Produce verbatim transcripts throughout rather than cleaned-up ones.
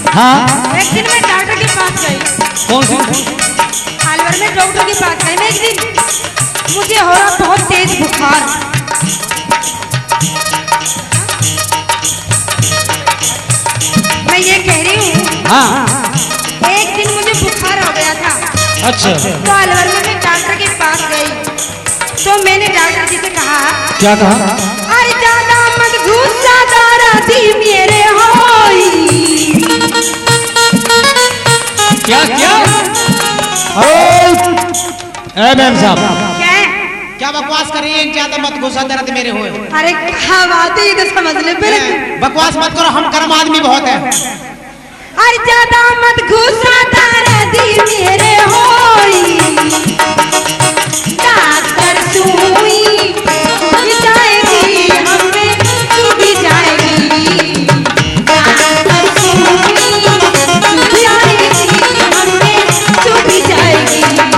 हाँ। एक दिन मैं डॉक्टर के पास गई। कौन सी? अलवर में डॉक्टर के पास गई मैं एक दिन। मुझे हो रहा बहुत तेज बुखार। मैं ये कह रही हूँ। हाँ। एक दिन मुझे बुखार हो गया था। अच्छा। तो अलवर में मैं डॉक्टर के पास गई तो मैंने डॉक्टर जी से कहा। क्या कहा? अरे ज्यादा मत गुस्सा दाराजी मेरे होई। क्या क्या? ए मैम साहब, क्या क्या बकवास कर रही है? ज्यादा मत गुस्सा दर्द मेरे होए। अरे क्या बात है, ये तो समझ ले मेरे। बकवास मत करो, हम गर्म आदमी बहुत है। अरे ज्यादा मत गुस्सा दाराजी मेरे होई। डॉक्टर सुई जाएगी हमें चुभी जाएगी। डॉक्टर सुई जाएगी हमें चुभी जाएगी।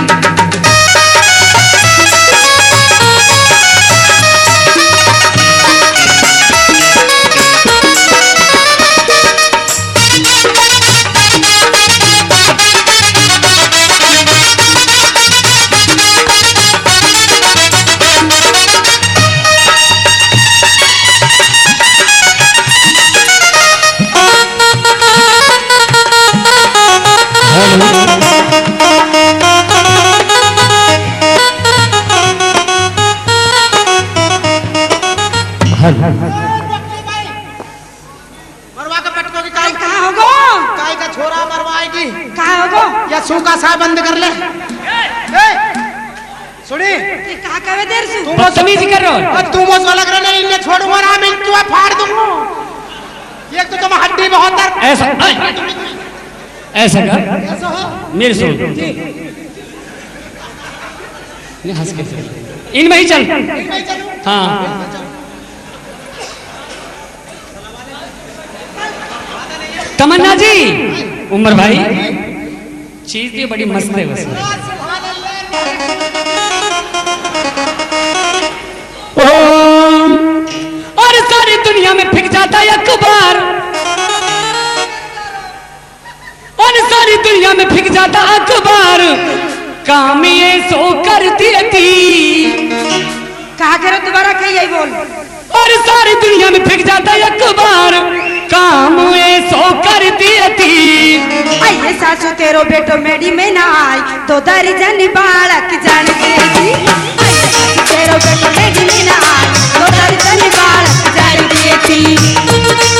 मरवा के पटकोगी काय? कहाँ होगो? काय का छोरा मरवाएगी? कहाँ होगो? या सूखा सा बंद कर ले। ए, सुनी ये कहाँ कहे देर सु? तू बदतमीजी कर रहे हो। तू मुझे लग रहा नहीं, इन्हें छोड़ूंगा ना मैं, तुम्हें फाड़ दूंगा। ये तो तुम हड्डी बहुत दर्द। ऐसा ऐसा कर, मेरे सुन, हंस के चल। इनमें ही चल। हाँ। तमन्ना जी, उमर भाई, चीज भी बड़ी मस्त है वैसे। और सारी दुनिया में फिक जाता है अखबार, और सारी दुनिया में फिक जाता अखबार, काम ये सो कर देती। कहा करो दोबारा कही यही बोल। और सारी दुनिया में फिक जाता है अखबार, काम ये सो कर देती। आइए सासू तेरो बेटो मेडी में ना आई तो दर्जन बालक जान देती। आइए सासू तेरो बेटो मेडी में ना आई तो दर्जन बालक जान देती।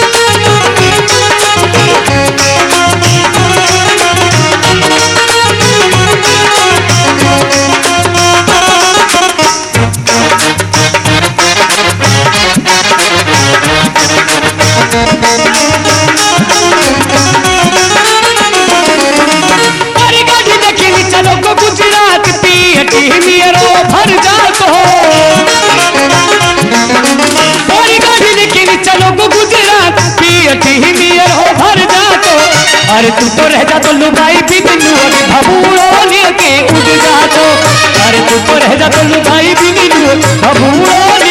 गुजरात पीटी मेरो भर जातो, और गाड़ी लेकिन चलो गो गुजरात पीटी मेरो भर जातो। अरे तू तो रह जा तो लुगाई भी दिनू भबूड़ो लेके उड़ जातो। अरे तू तो रह जा तो लुगाई भी दिनू भबूड़ो